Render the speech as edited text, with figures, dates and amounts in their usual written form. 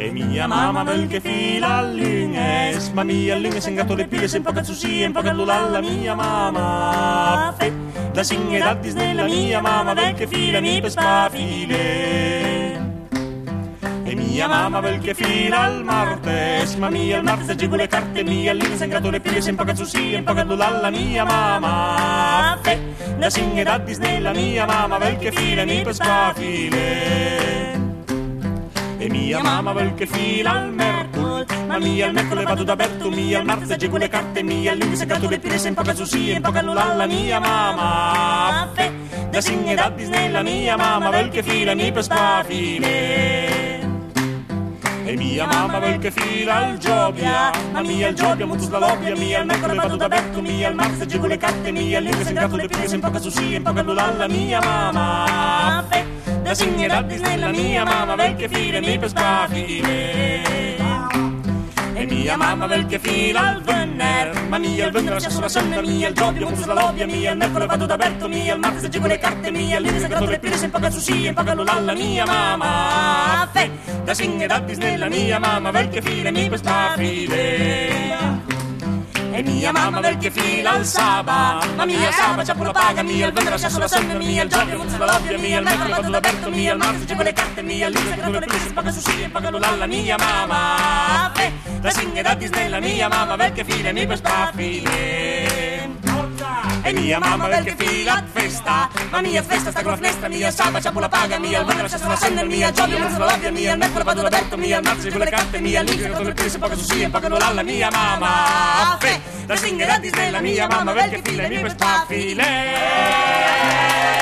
E mia mamma vel che fila all'unges, ma mia all'unges en gatto le pile, se un po' cazzusi, un po' la mia mamma. Da singe da Disney mia mamma vel che fila mi per spafile. E mia mamma vel che fila al martes, ma mia al martes gigo le carte, mia all'unges en gatto le pile, se un po' cazzusi, un po' la mia mamma. Da singe da Disney mia mamma vel che fila mi per spafile. E mia mamma vel che fila al mercol, ma mia al mercole vado da Berto, mia al marzo gigo le carte, mia all'unghie se gatto le pile, se un po' cazzusi, un po' la mia mamma. Da singe da Disney la mia mamma vel che fila mi per spafile. E mia mamma vel che fila al Giobia, ma mia al Giobia mutus la lobbia, mia al mercole vado da Berto, mia al marzo gigo le carte, mia all'unghie se gatto le pile, se un po' cazzusi, un po' la mia mamma. Da singe da Disney la mia mamma vel che fila mi per spafile. E mia mamma vel che fila al Venner, ma mia al Venner lascia sulla sender, mia al Giobia mutus la lobbia, mia al mercole vado da Berto, mia al marzo gigo le carte, mia all'unghie se gatto le pile, se un po' cazzusi, un po' la mia mamma. Da singe da Disney la mia mamma vel che fila mi per spafile. E mia mamma vel che fila al Saba, ma mia Saba c'ha pure paga, mia al Venner lascia sulla sender, mia al Giobia mutus la lobbia, mia al mercole vado da Berto, mia al marzo gigo le carte, mia all'unghie se gatto le pile, se un po' cazzusi, un po' la mia mamma. Da singe da Disney la mia mamma vel che fila mi per spafile. E mia mamma vel che fila a festa, ma mia festa sta con la finestra, mia Saba c'ha pure paga, mia al Venner lascia sulla sender, mia Giobia mutus la lobbia, mia al mercole vado da Berto, mia al marzo gigo le carte, mia all'unghie se gatto le pile, se un po' cazzusi, un po' la mia mamma. Da singe da Disney la mia mamma vel che fila mi per spafile.